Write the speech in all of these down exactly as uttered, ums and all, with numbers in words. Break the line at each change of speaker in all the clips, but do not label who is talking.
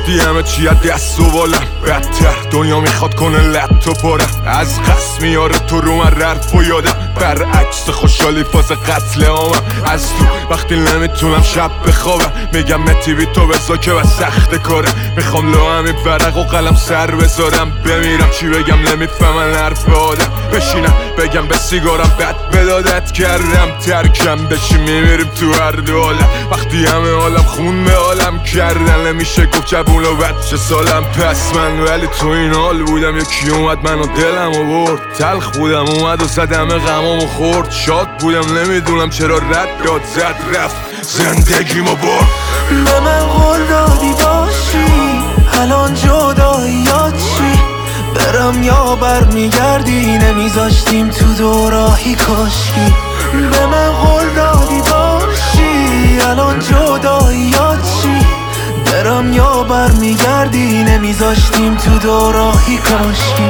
وقتی همه چی از دست و بالم بدتر دنیا میخواد کنه لط و پارم از قصد میاره تو رو من رفت و یادم برعکس خوشحالی فاز قتل عامم از تو وقتی نمیتونم شب بخوابم میگم متی بی تو بزا که و سخت کارم میخوام لو همین ورق و قلم سر بذارم بمیرم چی بگم نمیفهمن حرف آدم بشینم بگم به سیگارم بد بدادت کردم ترکم بشی میمیریم تو هر دو حالم وقتی همه حالم خون به حالم کردن نمیشه گفت جبون و بچه سالم پس من ولی تو این حال بودم یکی اومد منو دلم و برد تلخ بودم اومد و زدم غمامو خورد شاد بودم نمیدونم چرا رد داد زد رفت زندگیمو برد
به من قول دادی باشی الان جداییات چی برم یا بر میگردی نمیذاشتیم تو دوراهی کاشکی به من قول دادی باشی الان جداییات چی برم یا بر میگردی نمیذاشتیم تو دوراهی کاشکی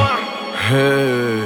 هی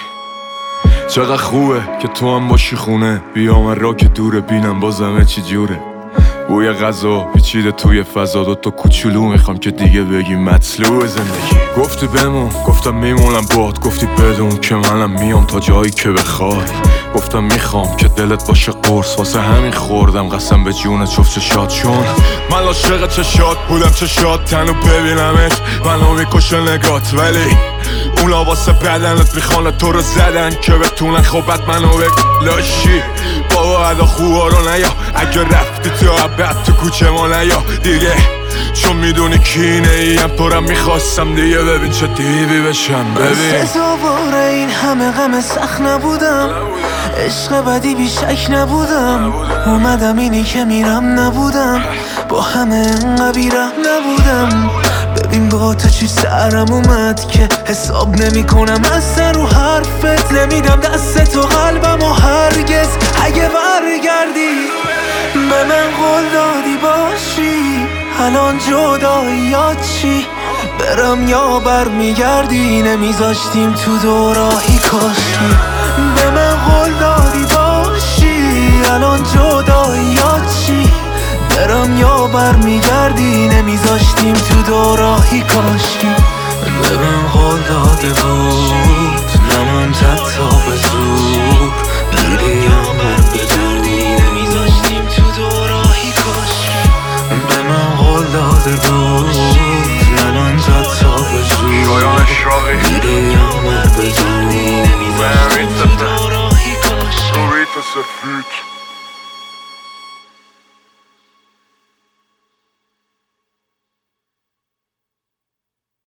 چقدر خوبه که تو هم باشی خونه بیا من را که دوره بینم بازمه چی جوره بوی غذا پیچیده توی فضا دوتا کوچولو میخوام که دیگه بگی مطلوب زندگی گفتی بمون گفتم میمونم باد گفتی بدون که منم میام تا جایی که بخوای گفتم میخوام که دلت باشه قرص واسه همین خوردم قسم به جون جفت چشات چون من عاشق چشات بودم چشات تنو ببینمت منو میکشه نگات ولی اونا واسه بدنت میخوانه تو رو زدن که بتونن خوبت منو بلاشی بابا ادا خوبا رو نیا اگه رفتی تو عبد تو کوچه ما نیا دیگه چون میدونی کینه ایم پرم میخواستم دیگه ببین چه دیوی بشم ببین
سزاوار این همه غم سخت نبودم عشق بدی بیشک نبودم اومدم اینی که میرم نبودم با همه انقدر بیرم نبودم ببین با تو چی سرم اومد که حساب نمی کنم از سر رو حرفت نمیدم دست تو قلبم و هرگز اگه برگردی به من قول دادی باشی الان جداییات چی برم یا بر میگردی نمیذاشتیم تو دوراهی کاشکی به من قول دادی باشی الان جداییات چی برم یا بر میگردی نمیذاشتیم تو دوراهی کاشکی به من قول داده بود نمان تا به زور بری یا بر بدردی نمیذاشتیم تو دوراهی کاشکی به من قول داده بود نمان تا به زور بری یا بر بدردی نمیذاشتیم تو دوراهی کاشکی